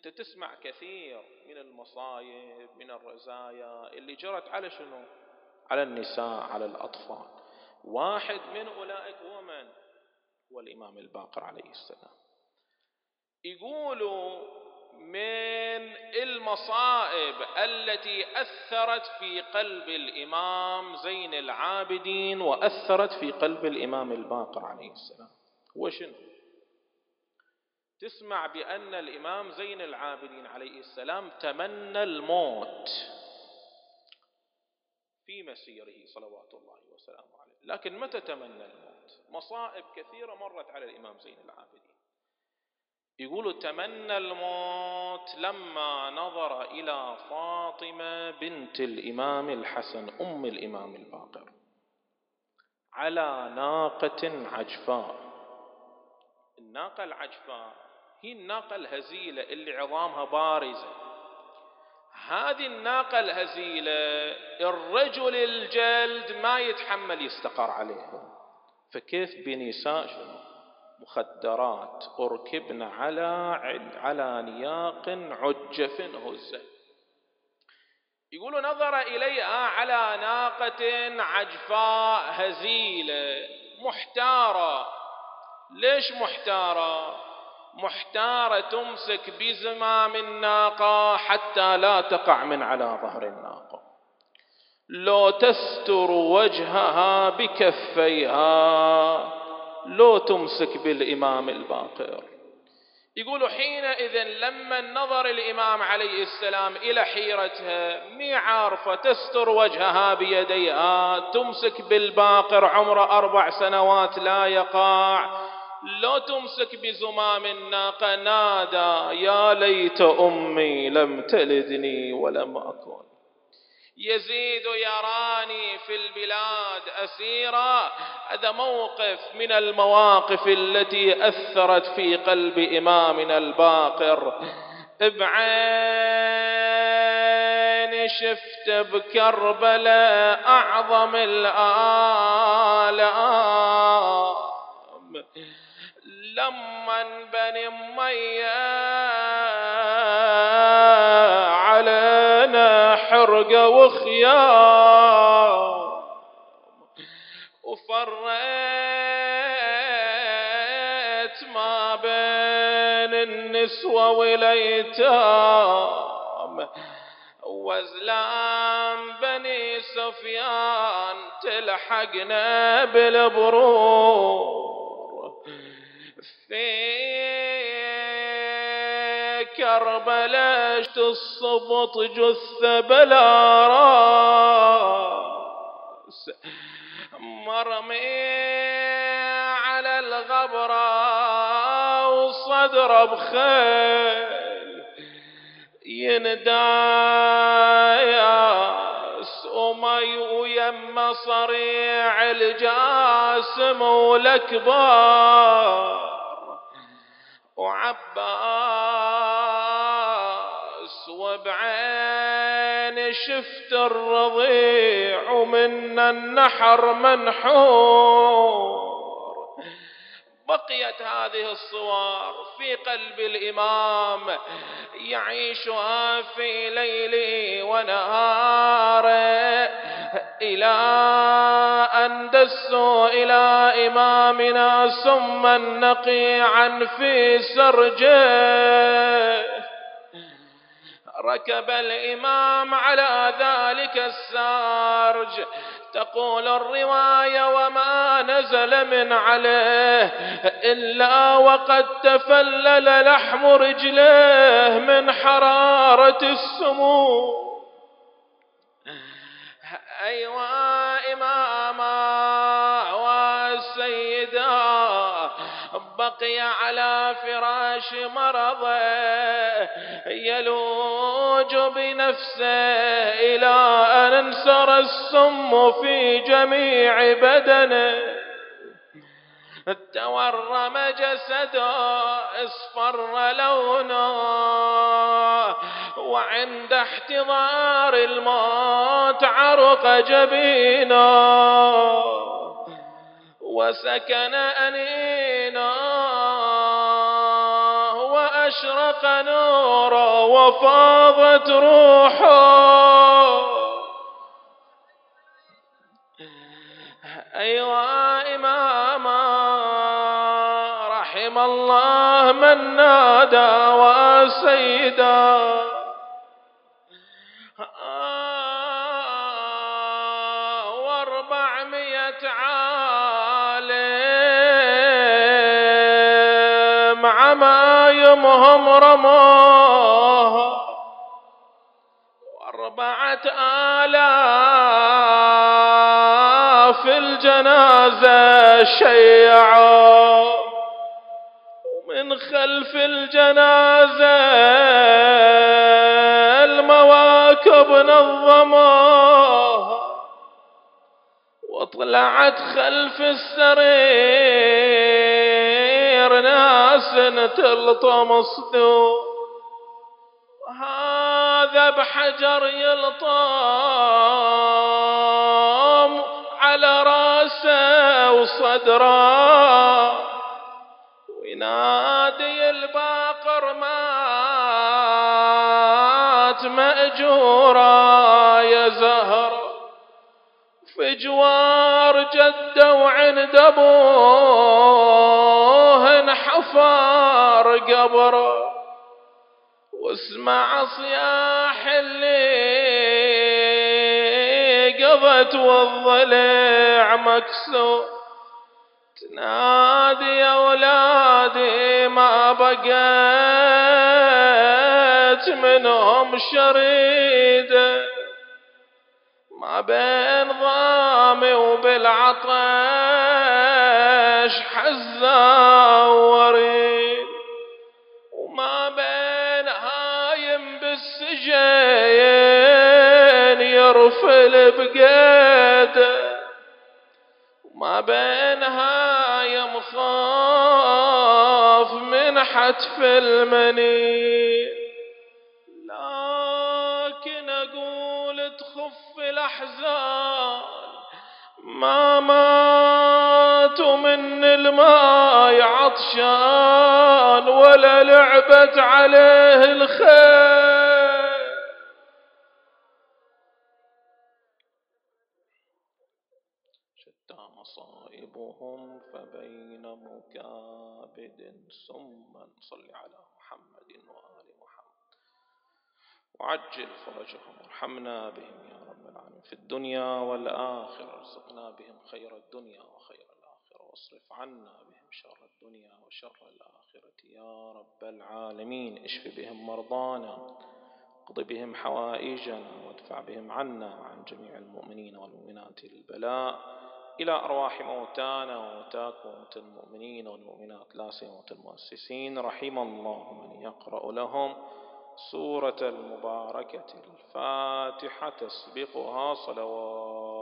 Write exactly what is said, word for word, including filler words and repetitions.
أنت تسمع كثير من المصايب من الرزايا اللي جرت على شنو؟ على النساء، على الأطفال. واحد من أولئك هو من؟ هو الإمام الباقر عليه السلام. يقولوا من المصائب التي أثرت في قلب الإمام زين العابدين وأثرت في قلب الإمام الباقر عليه السلام هو شنو؟ تسمع بأن الإمام زين العابدين عليه السلام تمنى الموت في مسيره صلوات الله وسلامه عليه. لكن متى تمنى الموت؟ مصائب كثيرة مرت على الإمام زين العابدين. يقولوا تمنى الموت لما نظر إلى فاطمة بنت الإمام الحسن أم الإمام الباقر على ناقة عجفاء. الناقة العجفاء هي الناقة الهزيلة اللي عظامها بارزة. هذه الناقة الهزيلة الرجل الجلد ما يتحمل يستقر عليها، فكيف بنساء شنو؟ مخدرات أركبن على على نياق عجف هزة. يقولوا نظر إليها على ناقة عجفاء هزيلة محتارة. ليش محتارة؟ محتارة تمسك بزمام الناقة حتى لا تقع من على ظهر الناقة، لو تستر وجهها بكفيها، لو تمسك بالإمام الباقر. يقولوا حينئذ لما نظر الإمام عليه السلام إلى حيرتها، مي عارفة تستر وجهها بيديها، تمسك بالباقر عمره أربع سنوات لا يقع، لو تمسك بزمام الناقة. نادى يا ليت أمي لم تلدني ولم أكن يزيد يراني في البلاد أسيرا. هذا موقف من المواقف التي أثرت في قلب إمامنا الباقر. بعين شفت بكربلاء أعظم الآلام لما بني أمية علينا حرقة وخيام، وفريت ما بين النسوة والأيتام، وزلام بني سفيان تلحقنا بالبرور. في كربلاء الصبط جثة بلا راس مرمي على الغبرة وصدره بخيل يندايس ومي ويم صريع الجاسم والأكبار، وعباس وبعين شفت الرضيع ومن النحر منحور. بقيت هذه الصور في قلب الإمام يعيشها في ليله ونهاره إلى أن دسوا إلى إمامنا ثم النقيعا في سرجه. ركب الإمام على ذلك السرج. تقول الرواية وما نزل من عليه إلا وقد تفلل لحم رجليه من حرارة السموم. أيوا إماما والسيدة بقي على فراش مرضه يلوج بنفسه إلى أن انسر السم في جميع بدنه. تورم جسده اصفر لونه، وعند احتضار الموت عرق جبينه وسكن أنينه وأشرق نوره وفاضت روحه. أيوا إماما رحم الله من نادى وسيدا، واربعمية عالم عمايمهم رموها، واربعة آلاف الجنازة شيعوا، ومن خلف الجنازة المواكب نظموها، وطلعت خلف السرير ناس تلطم صدور، وهذا بحجر يلطم على راسه وصدره، وينادي الباقر مات مأجورا يا زهرة، في جوار جده وعند ابوه انحفر قبره، واسمع صياح اللي قضت والضلع مكسور، تنادي يا ولادي ما بقيت منهم شريده، ما بين ضامي وبالعطش حزة وريد، وما بين هايم بالسجين يرفل بقيده، وما بين هايم خاف من حتف المني. لكن أقول تخف الأحزان ما ماتوا من الماء عطشان، ولا لعبت عليه الخيل. شتى مصائبهم فبين مكابد سما، صل على محمد وآل محمد وعجل فرجهم وارحمنا بهم يا رب العالمين في الدنيا والآخرة، ارزقنا بهم خير الدنيا وخير الآخرة، واصرف عنا بهم شر الدنيا وشر الآخرة يا رب العالمين. اشف بهم مرضانا، اقض بهم حوائجنا، وادفع بهم عنا وعن جميع المؤمنين والمؤمنات البلاء، إلى أرواح موتانا وموتاكم وموتى المؤمنين والمؤمنات لا سيما المؤسسين. رحم الله من يقرأ لهم سورة المباركة الفاتحة تسبقها صلوات